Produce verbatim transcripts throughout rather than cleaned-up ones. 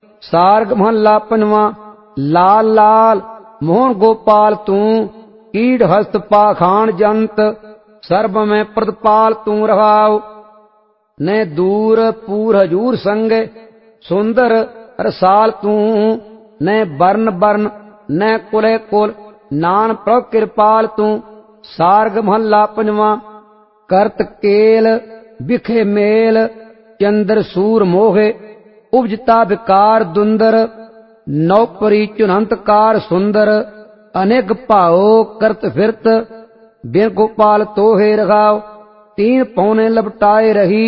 सार्ग महला पंजवा। लाल लाल मोहन गोपाल तू, कीड़ हस्त पाखान जंत, सर्ब में प्रतिपाल तू रहाव। न दूर पूर हजूर संग, सुंदर रसाल तू, न बरन बरन न कुले कुल, नान प्रभ कृपाल तू। सार्ग महला पंजवा। करत केल बिखे मेल, चंद्र सूर मोहे, उपजता विकार दुंदर, नौपरी चुनंतकार सुंदर, अनेक भाओ करत फिरत, बिन गोपाल तोहे रघाव। तीन पौने लपटाए रही,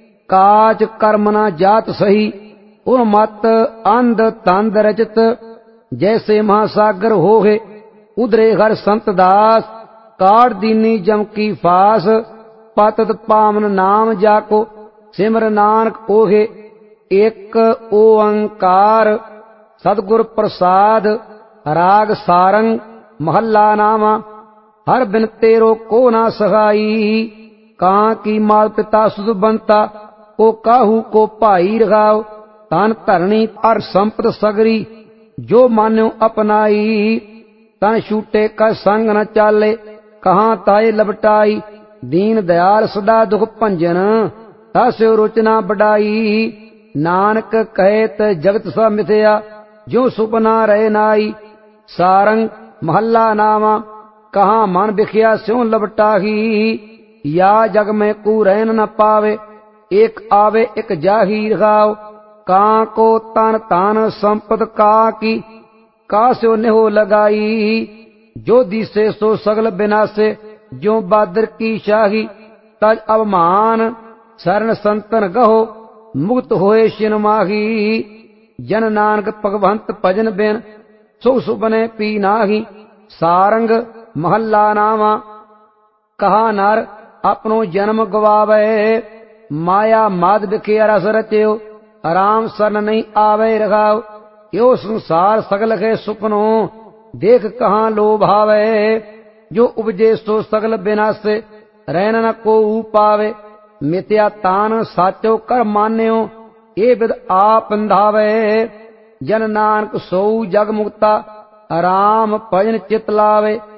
काज कर्म न जात सही, उर्मत अंध तंद रचित, जैसे महासागर होगे, उधरे हर संत दास, काट दीनी जम की फास, पतत पावन नाम जाको, सिमर नानक ओहे। एक ओंकार सतगुर प्रसाद, राग सारंग महला नामा। हर बिन तेरो को ना सहाई, कहाँ की माल पिता सुध बनता, को काहू को भाई रघाव। तन धरणी और संपत सगरी, जो मान्यो अपनाई, तन छूटे का संग न चाले, कहाँ ताए लपटाई। दीन दयाल सदा दुख भंजन, तास्यो रोचना बढ़ाई। नानक कहत जगत सा मिथया, जो सुपना रहे नाई। सारंग महला नामा। कहाँ मन बिखिया स्यों लपटाही, या जग में कू रहन न पावे, एक आवे एक जाही रघाव। कहाँ को तन तान संपद का की, कास्यो नेहो लगाई। जो दिसे सो सगल बिनासे, जो बादर की शाही। तज अवमान शरण संतन गहो, मुक्त होए शिन माही। जन नानक भगवंत भजन बिन, सुख सुपने पी नाही। सारंग महला नामा। कहा नर अपनो जन्म गवावे, माया माद बिखे रस रच्यो, राम शरण नहीं आवे रघाव। यो संसार सगल के सुपनो, देख कहाँ लोभ आवे। जो उपजे सो सगल बिनासे, रहन न को पावे। मिथ्या तान साचो कर मान्यो, ये विद आप बंधावे। जन नानक सोऊ जग मुक्ता, राम भजन चित लावे।